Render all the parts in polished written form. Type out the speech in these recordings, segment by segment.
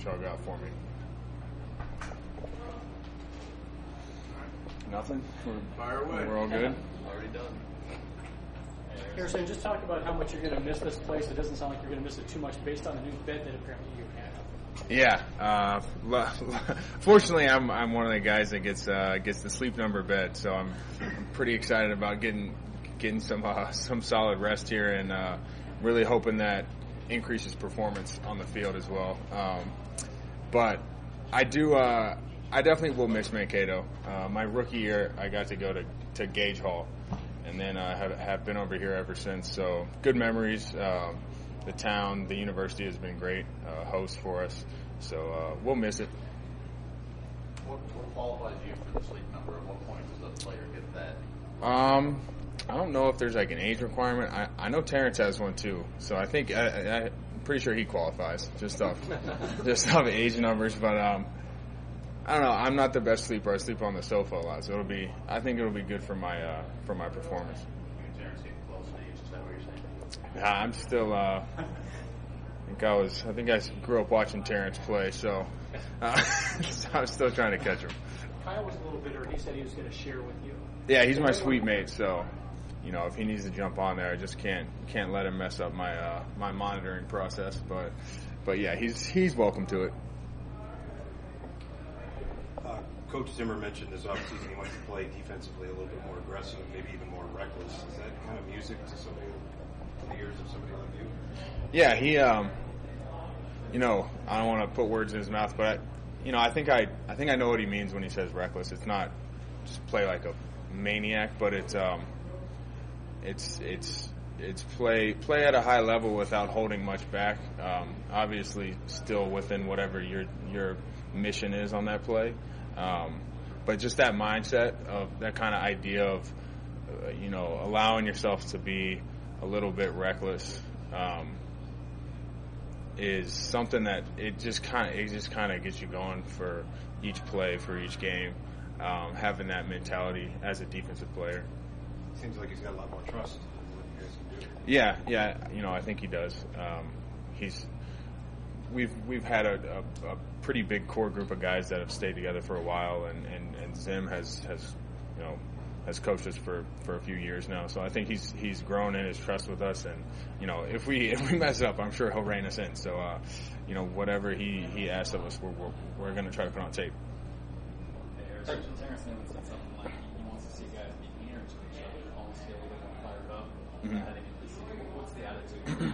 y'all got for me. Nothing? Fire away. We're all good? Already done. Harrison, just talk about how much you're going to miss this place. It doesn't sound like you're going to miss it too much based on the new bed that apparently you have. Yeah. Fortunately, I'm one of the guys that gets the sleep number bed, so I'm pretty excited about getting some solid rest here, and really hoping that increases performance on the field as well. But I definitely will miss Mankato. My rookie year, I got to go to Gage Hall, and then I have been over here ever since. So good memories. The town, the university has been great host for us. So we'll miss it. What qualifies you for the sleep number? At what point does a player get that? I don't know if there's like an age requirement. I know Terrence has one too. So I think I'm pretty sure he qualifies just off age numbers. But I don't know. I'm not the best sleeper. I sleep on the sofa a lot, so I think it'll be good for my performance. You and Terrence getting close in age. Is that what you're saying? Yeah, I'm still. I think I grew up watching Terrence play, so I'm still trying to catch him. Kyle was a little bitter. He said he was going to share with you. Yeah, he's my sweet mate, so if he needs to jump on there, I just can't let him mess up my monitoring process. But yeah, he's welcome to it. Coach Zimmer mentioned this offseason he wants to play defensively a little bit more aggressive, maybe even more reckless. Is that kind of music to the ears of somebody like you? Yeah, he I don't want to put words in his mouth, but I think I know what he means when he says reckless. It's not just play like a maniac, but it's play at a high level without holding much back. Obviously, still within whatever your mission is on that play. But just that mindset of that kind of idea of, allowing yourself to be a little bit reckless, is something that it just kind of gets you going for each play, for each game, having that mentality as a defensive player. Seems like he's got a lot more trust in what you guys can do. Yeah, I think he does. We've had a pretty big core group of guys that have stayed together for a while, and Zim has coached us for a few years now. So I think he's grown in his trust with us, and if we mess up, I'm sure he'll rein us in. So whatever he asks of us, we're going to try to put on tape. Terrence Newman said something like he wants to see guys be near to each other, almost get a little bit fired up. Mm-hmm. What's the attitude?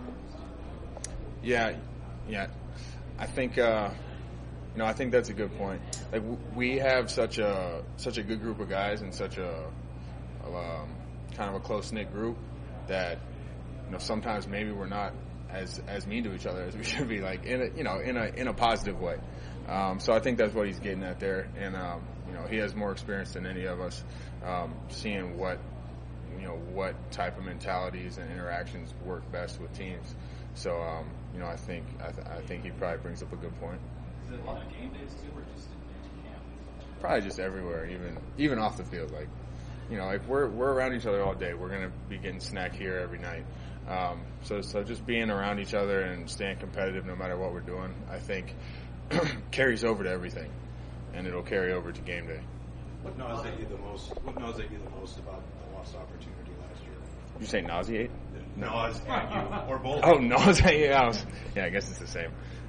Yeah. I think I think that's a good point. Like we have such a good group of guys and such a kind of a close knit group that sometimes maybe we're not as mean to each other as we should be, like in a positive way. So I think that's what he's getting at there, and he has more experience than any of us, seeing what type of mentalities and interactions work best with teams. So I think he probably brings up a good point. Is it a lot of game days too, or just in camp? Probably just everywhere, even off the field. Like if we're around each other all day, we're gonna be getting snack here every night. So just being around each other and staying competitive no matter what we're doing, I think carries over to everything, and it'll carry over to game day. What nauseated you the most about the lost opportunity last year? Did you say nauseate? Nauseate you, or both. Oh, nauseate. I guess it's the same.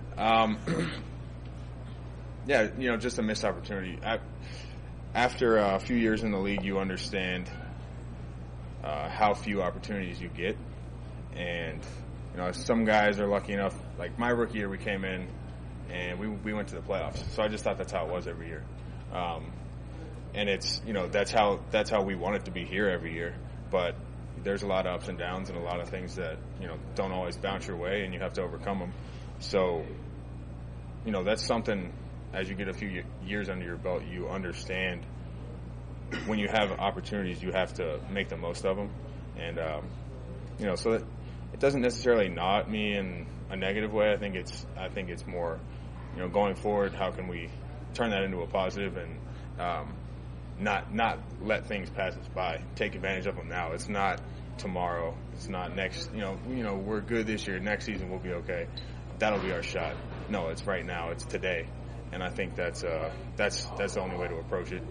Just a missed opportunity. After a few years in the league, you understand how few opportunities you get. And, some guys are lucky enough. Like my rookie year, we came in and we went to the playoffs. So I just thought that's how it was every year. And it's, that's how we want it to be here every year. But there's a lot of ups and downs and a lot of things that, don't always bounce your way, and you have to overcome them. So, that's something, as you get a few years under your belt, you understand when you have opportunities, you have to make the most of them. And, so that it doesn't necessarily gnaw at me in a negative way. I think it's more, going forward, how can we turn that into a positive and not let things pass us by. Take advantage of them now. It's not tomorrow. It's not next. We're good this year. Next season we'll be okay. that'll be our shot. No, it's right now. It's today, and I think that's the only way to approach it.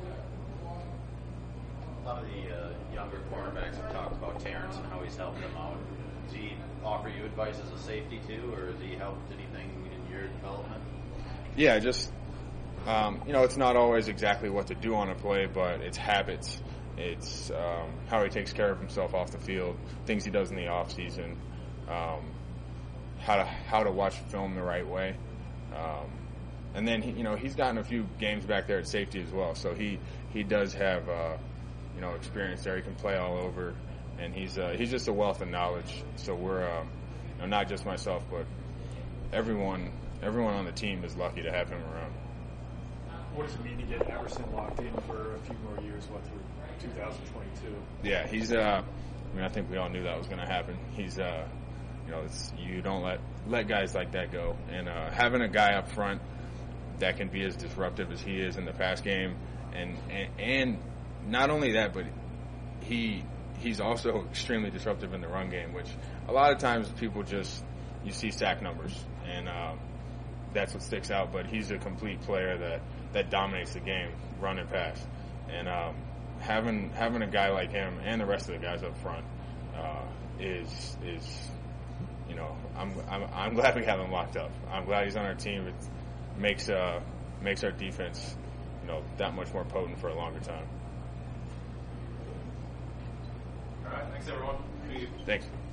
A lot of the younger cornerbacks have talked about Terrence and how he's helped them out. Does he offer you advice as a safety too, or has he helped anything in your development? Yeah, just it's not always exactly what to do on a play, but it's habits. It's how he takes care of himself off the field, things he does in the off season, how to watch film the right way, and then he's gotten a few games back there at safety as well. So he does have experience there. He can play all over, and he's just a wealth of knowledge. So we're not just myself, but everyone on the team is lucky to have him around. What does it mean to get Everson locked in for a few more years, through 2022? Yeah, he's. I think we all knew that was going to happen. He's. You don't let guys like that go, and having a guy up front that can be as disruptive as he is in the pass game, and not only that, but he's also extremely disruptive in the run game, which a lot of times people you see sack numbers, and that's what sticks out. But he's a complete player that dominates the game, run and pass, and having a guy like him and the rest of the guys up front is I'm glad we have him locked up. I'm glad he's on our team. It makes our defense that much more potent for a longer time. All right, thanks everyone. Thanks.